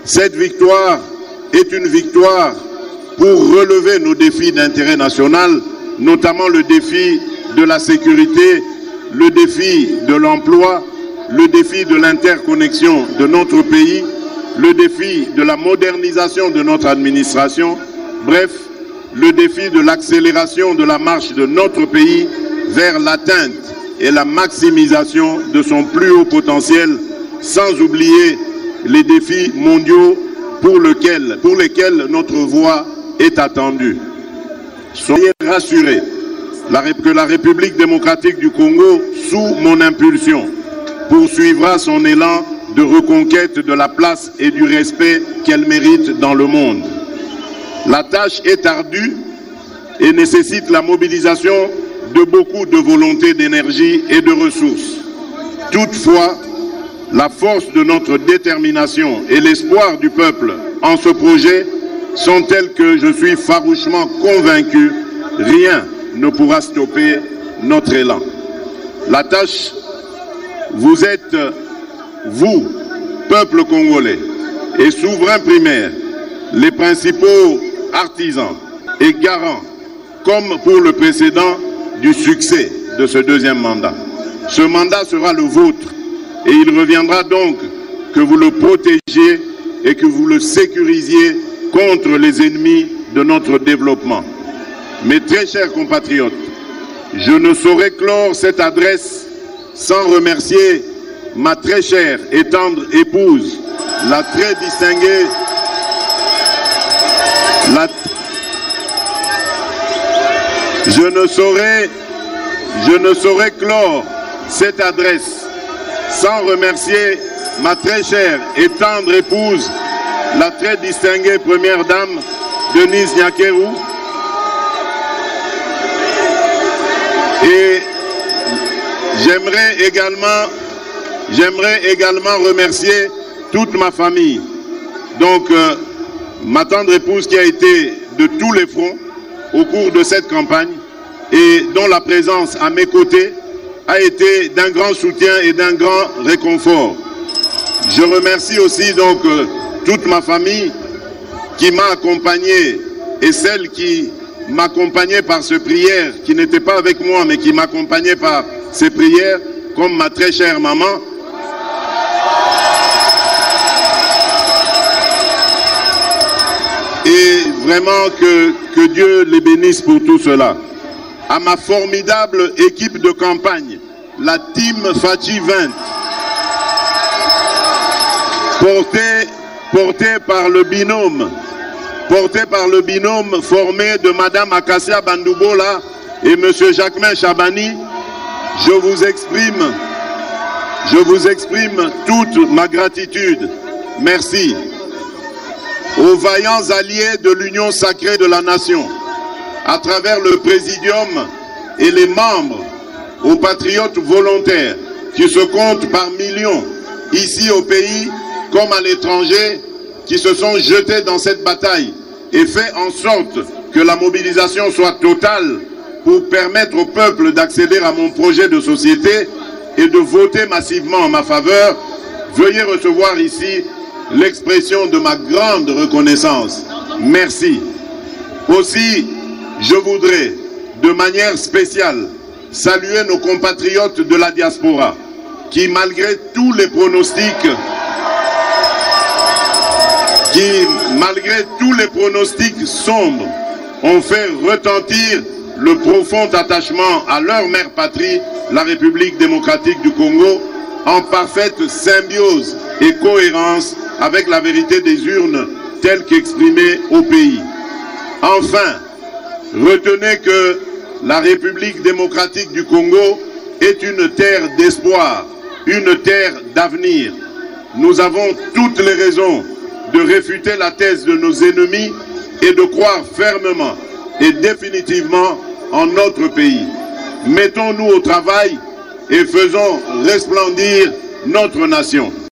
Cette victoire est une victoire pour relever nos défis d'intérêt national, notamment le défi de la sécurité, le défi de l'emploi, le défi de l'interconnexion de notre pays, le défi de la modernisation de notre administration, bref, le défi de l'accélération de la marche de notre pays vers l'atteinte et la maximisation de son plus haut potentiel, sans oublier les défis mondiaux pour lesquels notre voix est attendue. Soyez rassurés que la République démocratique du Congo, sous mon impulsion, poursuivra son élan de reconquête de la place et du respect qu'elle mérite dans le monde. La tâche est ardue et nécessite la mobilisation de beaucoup de volonté, d'énergie et de ressources. Toutefois, la force de notre détermination et l'espoir du peuple en ce projet sont tels que je suis farouchement convaincu, rien ne pourra stopper notre élan. La tâche, vous êtes, vous, peuple congolais et souverain primaire, les principaux artisans et garants, comme pour le précédent, du succès de ce deuxième mandat. Ce mandat sera le vôtre et il reviendra donc que vous le protégiez et que vous le sécurisiez contre les ennemis de notre développement. Mes très chers compatriotes, je ne saurais clore cette adresse sans remercier ma très chère et tendre épouse, la très distinguée, Je ne saurais clore cette adresse sans remercier ma très chère et tendre épouse, la très distinguée première dame, Denise Nyakeru, et j'aimerais également remercier toute ma famille. Donc, ma tendre épouse qui a été de tous les fronts au cours de cette campagne et dont la présence à mes côtés a été d'un grand soutien et d'un grand réconfort. Je remercie aussi donc toute ma famille qui m'a accompagné et celle qui m'accompagnait par ces prières, qui n'était pas avec moi mais qui m'accompagnait par ces prières, comme ma très chère maman. Et vraiment que Dieu les bénisse pour tout cela. À ma formidable équipe de campagne, la Team Fachi 20, portée par le binôme formé de Madame Akassia Bandoubola et Monsieur Jacquemin Chabani, je vous exprime toute ma gratitude. Merci. Aux vaillants alliés de l'Union sacrée de la nation, à travers le Présidium et les membres, aux patriotes volontaires qui se comptent par millions, ici au pays comme à l'étranger, qui se sont jetés dans cette bataille et fait en sorte que la mobilisation soit totale pour permettre au peuple d'accéder à mon projet de société et de voter massivement en ma faveur. Veuillez recevoir ici l'expression de ma grande reconnaissance. Merci. Aussi, je voudrais, de manière spéciale, saluer nos compatriotes de la diaspora, qui malgré tous les pronostics, sombres, ont fait retentir le profond attachement à leur mère patrie, la République démocratique du Congo, en parfaite symbiose et cohérence avec la vérité des urnes telle qu'exprimée au pays. Enfin, retenez que la République démocratique du Congo est une terre d'espoir, une terre d'avenir. Nous avons toutes les raisons de réfuter la thèse de nos ennemis et de croire fermement et définitivement en notre pays. Mettons-nous au travail et faisons resplendir notre nation.